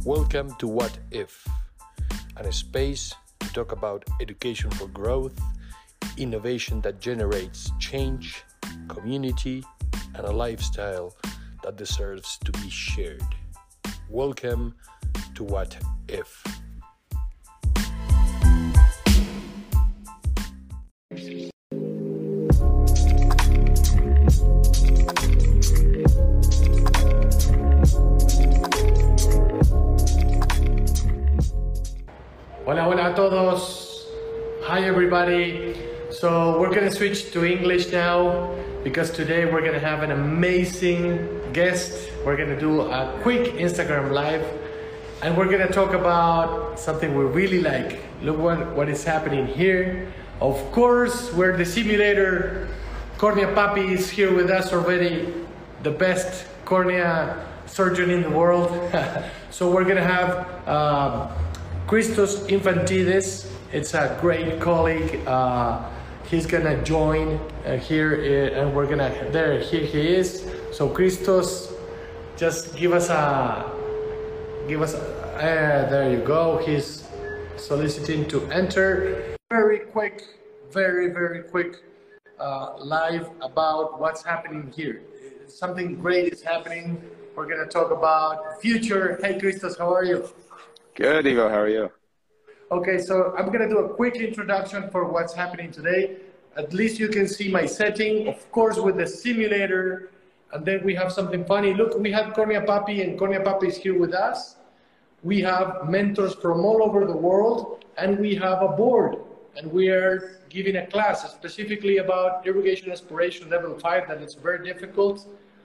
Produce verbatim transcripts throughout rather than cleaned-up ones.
Welcome to What If, and a space to talk about education for growth, innovation that generates change, community, and a lifestyle that deserves to be shared. Welcome to What If. Hola, hola a todos. Hi everybody. So we're gonna switch to English now because today we're gonna have an amazing guest. We're gonna do a quick Instagram live and we're gonna talk about something we really like. Look what, what is happening here. Of course, we're the simulator. Cornea Papi is here with us already, the best cornea surgeon in the world. So we're gonna have um, Christos Infantides. It's a great colleague. Uh, he's gonna join uh, here, uh, and we're gonna there. Here he is. So Christos, just give us a give us. A, uh, there you go. He's soliciting to enter. Very quick, very very quick uh, live about what's happening here. Something great is happening. We're gonna talk about future. Hey Christos, how are you? Good, Ivo. How are you? Okay, so I'm going to do a quick introduction for what's happening today. At least you can see my setting, of course, with the simulator. And then we have something funny. Look, we have Cornea Papi, and Cornea Papi is here with us. We have mentors from all over the world, and we have a board. And we are giving a class specifically about irrigation aspiration level five, that is very difficult.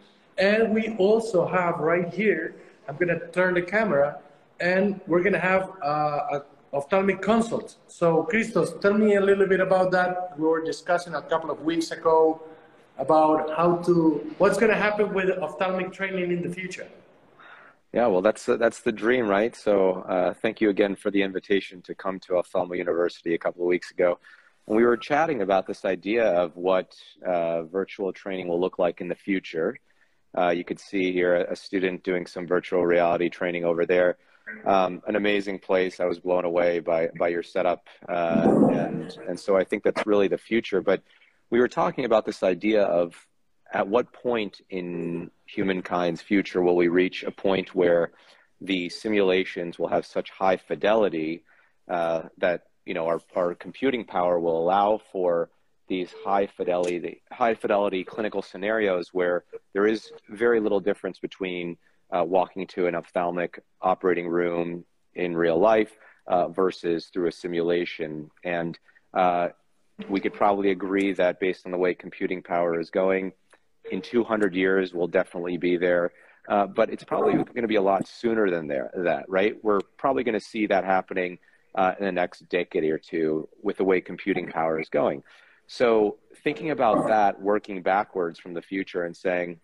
And we also have right here, I'm going to turn the camera, and we're going to have uh, a ophthalmic consult. So Christos, tell me a little bit about that. We were discussing a couple of weeks ago about how to, what's going to happen with ophthalmic training in the future. Yeah, well, that's uh, that's the dream, right? So uh, thank you again for the invitation to come to Ophthalmo University a couple of weeks ago. And we were chatting about this idea of what uh, virtual training will look like in the future. Uh, you could see here a student doing some virtual reality training over there. Um, an amazing place. I was blown away by by your setup, uh, and and so I think that's really the future. But we were talking about this idea of at what point in humankind's future will we reach a point where the simulations will have such high fidelity uh, that you know our our computing power will allow for these high fidelity high fidelity clinical scenarios where there is very little difference between Uh, walking to an ophthalmic operating room in real life uh, versus through a simulation. And uh, we could probably agree that based on the way computing power is going, in two hundred years, we'll definitely be there. Uh, but it's probably going to be a lot sooner than there, that, right? We're probably going to see that happening uh, in the next decade or two with the way computing power is going. So thinking about that, working backwards from the future and saying,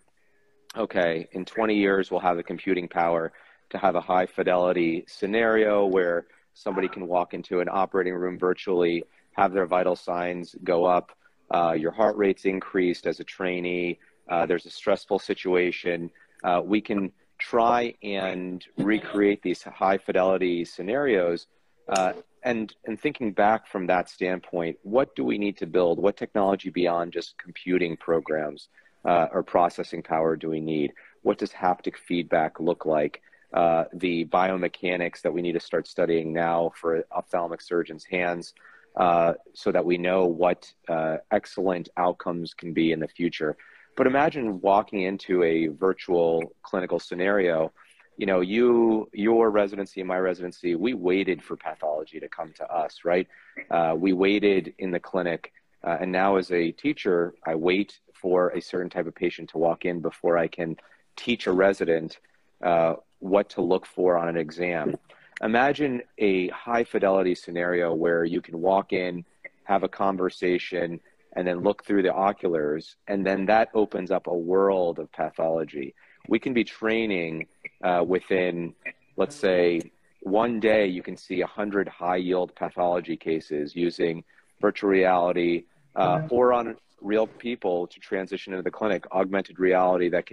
okay, in twenty years, we'll have the computing power to have a high fidelity scenario where somebody can walk into an operating room virtually, have their vital signs go up, uh, your heart rate's increased as a trainee, uh, there's a stressful situation. Uh, we can try and recreate these high fidelity scenarios. Uh, and, and thinking back from that standpoint, what do we need to build? What technology beyond just computing programs Uh, or processing power do we need? What does haptic feedback look like? Uh, the biomechanics that we need to start studying now for ophthalmic surgeons' hands uh, so that we know what uh, excellent outcomes can be in the future. But imagine walking into a virtual clinical scenario. You know, you, your residency and my residency, we waited for pathology to come to us, right? Uh, we waited in the clinic. Uh, and now as a teacher, I wait for a certain type of patient to walk in before I can teach a resident uh, what to look for on an exam. Imagine a high fidelity scenario where you can walk in, have a conversation, and then look through the oculars, and then that opens up a world of pathology. We can be training uh, within, let's say, one day you can see one hundred high yield pathology cases using virtual reality uh, or on real people to transition into the clinic, augmented reality that can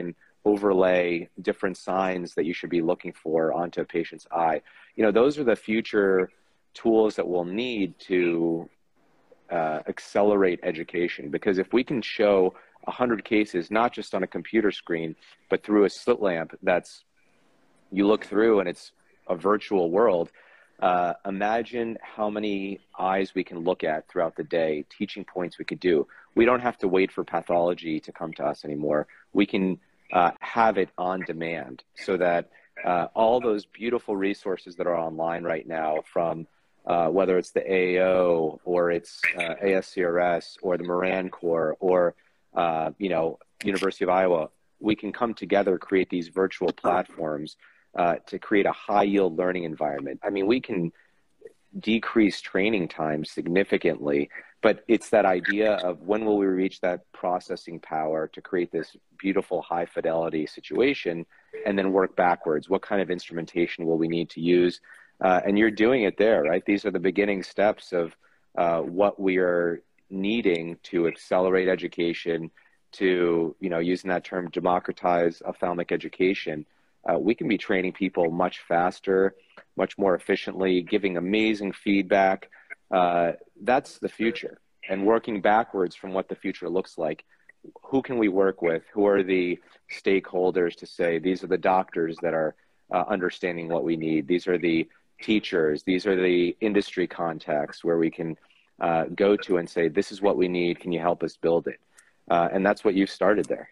overlay different signs that you should be looking for onto a patient's eye. You know, those are the future tools that we'll need to uh, accelerate education, because if we can show one hundred cases, not just on a computer screen, but through a slit lamp that's, you look through and it's a virtual world, uh, imagine how many eyes we can look at throughout the day, teaching points we could do. We don't have to wait for pathology to come to us anymore. We can uh, have it on demand, so that uh, all those beautiful resources that are online right now, from uh, whether it's the A A O or it's uh, A S C R S or the Moran Corps or uh, you know, University of Iowa, we can come together, create these virtual platforms uh, to create a high yield learning environment. I mean, we can decrease training time significantly, but it's that idea of when will we reach that processing power to create this beautiful high fidelity situation, and then work backwards. What kind of instrumentation will we need to use? Uh, and you're doing it there, right? These are the beginning steps of uh, what we are needing to accelerate education, to, you know, using that term, democratize ophthalmic education. Uh, we can be training people much faster, much more efficiently, giving amazing feedback. Uh, that's the future. And working backwards from what the future looks like, who can we work with? Who are the stakeholders to say, these are the doctors that are uh, understanding what we need. These are the teachers. These are the industry contacts where we can uh, go to and say, this is what we need. Can you help us build it? Uh, and that's what you've started there.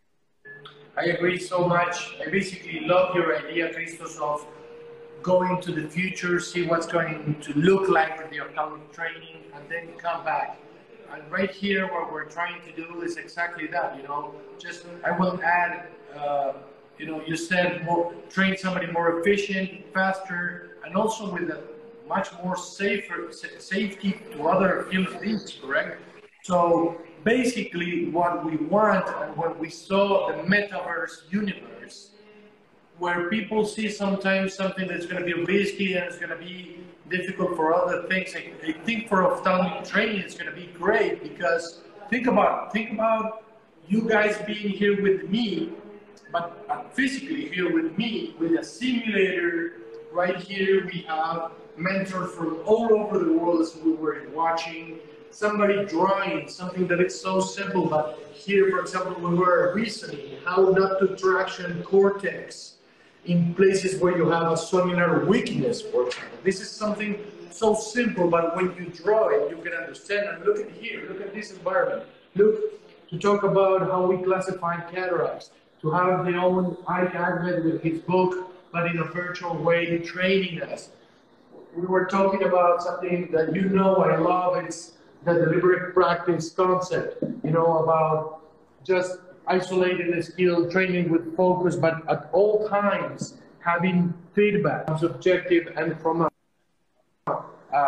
I agree so much. I basically love your idea, Christos, of going to the future, see what's going to look like with the ophthalmic training, and then come back. And right here, what we're trying to do is exactly that, you know, just, I will add, uh, you know, you said more, train somebody more efficient, faster, and also with a much more safer, safety to other human beings, correct? So basically what we want, and when we saw the metaverse universe, where people see sometimes something that's going to be risky and it's going to be difficult for other things, I, I think for ophthalmic training it's going to be great, because think about think about you guys being here with me, but uh, physically here with me, with a simulator. Right here we have mentors from all over the world as we were watching. Somebody drawing something that is so simple, but here, for example, we were reasoning how not to traction cortex in places where you have a cellular weakness, for example. This is something so simple, but when you draw it, you can understand. And look at here, look at this environment. Look, to talk about how we classify cataracts, to have the own Ike Ahmed with his book, but in a virtual way, training us. We were talking about something that you know I love, it's the deliberate practice concept, you know, about just isolated skill, training with focus, but at all times having feedback, subjective and from a, uh,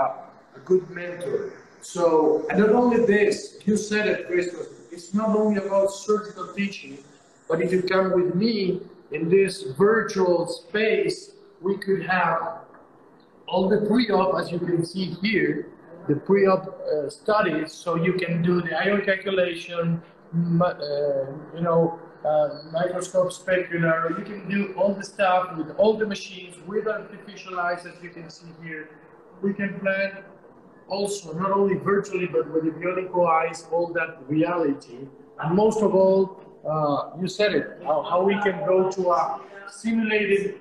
a good mentor. So, and not only this, you said it, Christos, it's not only about surgical teaching, but if you come with me in this virtual space, we could have all the pre-op, as you can see here, the pre-op uh, studies, so you can do the ion calculation, uh, you know, uh, microscope specular, you can do all the stuff with all the machines, with artificial eyes, as you can see here. We can plan also, not only virtually, but with the bionic eyes, all that reality. And most of all, uh, you said it, how, how we can go to a simulated,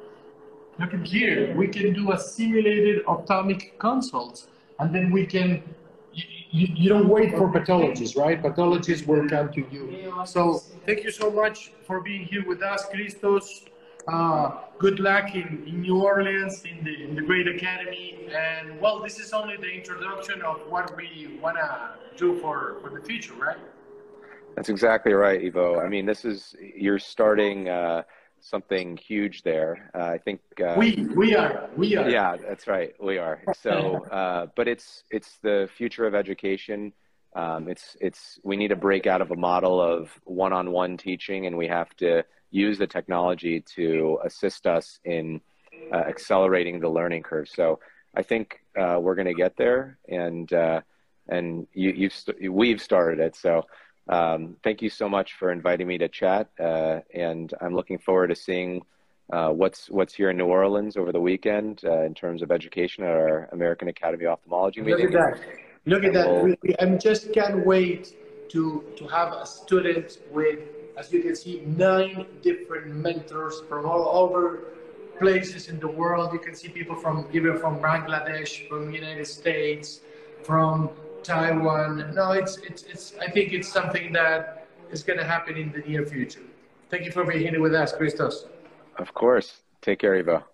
look at here, we can do a simulated ophthalmic consult. And then we can, you, you, you don't wait for pathologists, right? Pathologists will come to you. So thank you so much for being here with us, Christos. Uh, good luck in, in New Orleans, in the, in the Great Academy. And well, this is only the introduction of what we want to do for, for the future, right? That's exactly right, Ivo. I mean, this is, you're starting uh, something huge there. Uh, I think uh, we we are we are. Yeah, that's right. We are. So, uh, but it's it's the future of education. Um, it's it's we need to break out of a model of one-on-one teaching, and we have to use the technology to assist us in uh, accelerating the learning curve. So, I think uh, we're going to get there, and uh, and you you've st we've started it. So. Um, thank you so much for inviting me to chat, uh, and I'm looking forward to seeing uh, what's what's here in New Orleans over the weekend uh, in terms of education at our American Academy of Ophthalmology Look meeting. at that. Look at that. We'll, We, we, I just can't wait to, to have a student with, as you can see, nine different mentors from all over places in the world. You can see people from even from Bangladesh, from the United States, from Taiwan. No, it's, it's, it's, I think it's something that is going to happen in the near future. Thank you for being here with us, Christos. of course. Take care, Ivo.